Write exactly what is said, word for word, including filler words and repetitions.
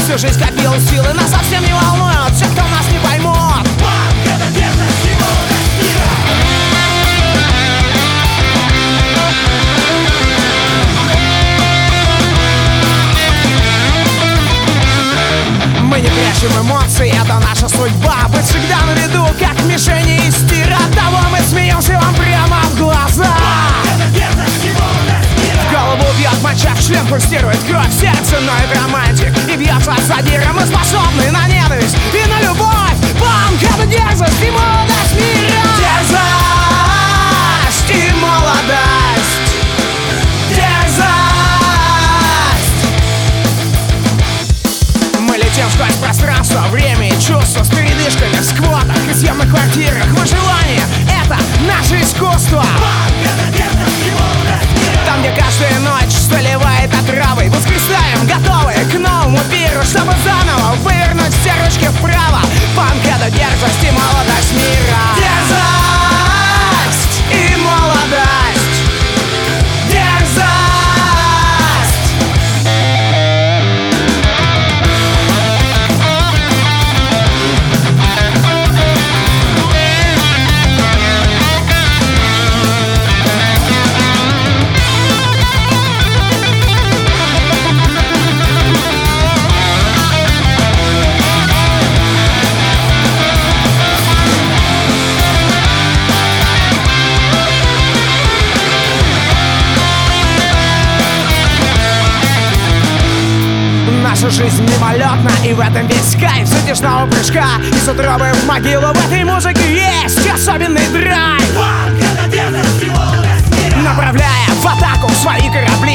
Всю жизнь копил силы, нас совсем не волнует все, кто нас не поймут. Панк — это дерзость и молодость мира. Мы не прячем эмоций, это наша судьба. Быть всегда на виду, как в мишени из тира. Оттого мы смеемся вам прямо в глаза. Это дерзость и молодость мира. В голову бьет моча, в член пульсирует кровь, сердце ноет романтик и бьется от задира. Мы способны на ненависть и на любовь. Панк — это дерзость и молодость мира. Дерзость и молодость. Дерзость. Мы летим сквозь пространство, время и чувства, с передышками в сквотах и съемных квартирах. Выживание — это наше искусство. Панк — это дерзость и молодость мира. Там, где каждая ночь заливает отравой, воскресаем, готовые к новому пиру, чтобы заново вывернуть все ручки вправо. Панк — это дерзость и молодость мира. Дерзость и молодость. Дерзость. Наша жизнь мимолетна, и в этом весь кайф затяжного прыжка из утробы в могилу. В этой музыке есть особенный драйв, Панк — это дерзость и молодость мира. направляя в атаку свои корабли.